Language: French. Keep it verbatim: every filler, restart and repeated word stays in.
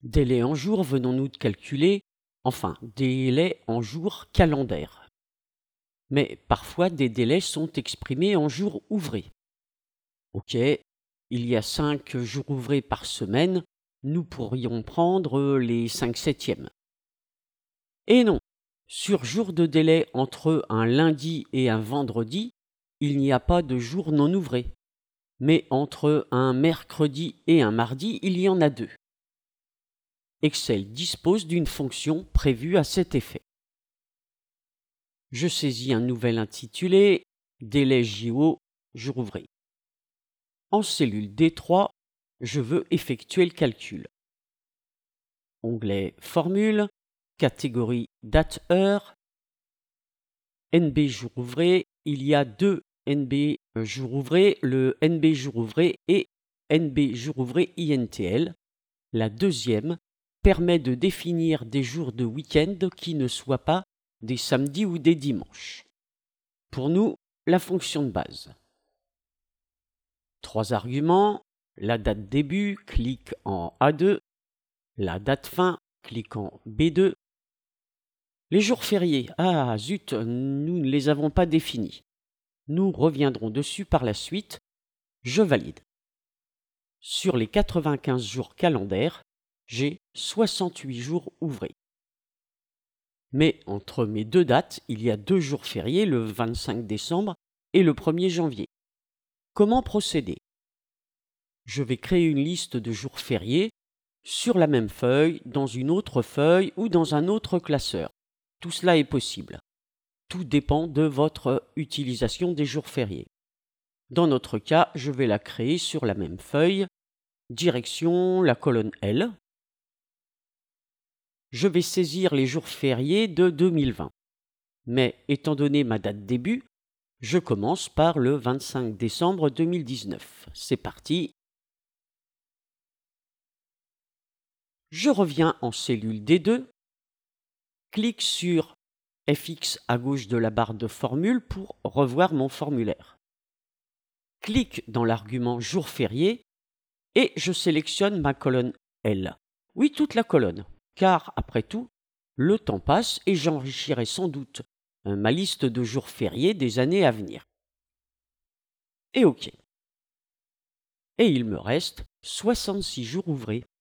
Délai en jours, venons-nous de calculer, enfin, délai en jours calendaires. Mais parfois, des délais sont exprimés en jours ouvrés. Ok, il y a cinq jours ouvrés par semaine, nous pourrions prendre les cinq septièmes. Et non, sur jour de délai entre un lundi et un vendredi, il n'y a pas de jour non ouvré. Mais entre un mercredi et un mardi, il y en a deux. Excel dispose d'une fonction prévue à cet effet. Je saisis un nouvel intitulé délai J O, jour ouvré. En cellule D trois, je veux effectuer le calcul. Onglet Formule, catégorie date-heure, N B jour ouvré, il y a deux N B jour ouvré, le N B jour ouvré et N B jour ouvré I N T L. La deuxième permet de définir des jours de week-end qui ne soient pas des samedis ou des dimanches. Pour nous, la fonction de base. Trois arguments, la date début, clique en A deux, la date fin, clique en B deux. Les jours fériés, ah zut, nous ne les avons pas définis. Nous reviendrons dessus par la suite. Je valide. Sur les quatre-vingt-quinze jours calendaires, j'ai soixante-huit jours ouvrés. Mais entre mes deux dates, il y a deux jours fériés, le vingt-cinq décembre et le premier janvier. Comment procéder? Je vais créer une liste de jours fériés sur la même feuille, dans une autre feuille ou dans un autre classeur. Tout cela est possible. Tout dépend de votre utilisation des jours fériés. Dans notre cas, je vais la créer sur la même feuille, direction la colonne L. Je vais saisir les jours fériés de deux mille vingt. Mais étant donné ma date début, je commence par le vingt-cinq décembre deux mille dix-neuf. C'est parti. Je reviens en cellule D deux, clique sur F X à gauche de la barre de formule pour revoir mon formulaire. Clique dans l'argument jour férié et je sélectionne ma colonne L. Oui, toute la colonne, car après tout, le temps passe et j'enrichirai sans doute ma liste de jours fériés des années à venir. Et OK. Et il me reste soixante-six jours ouvrés.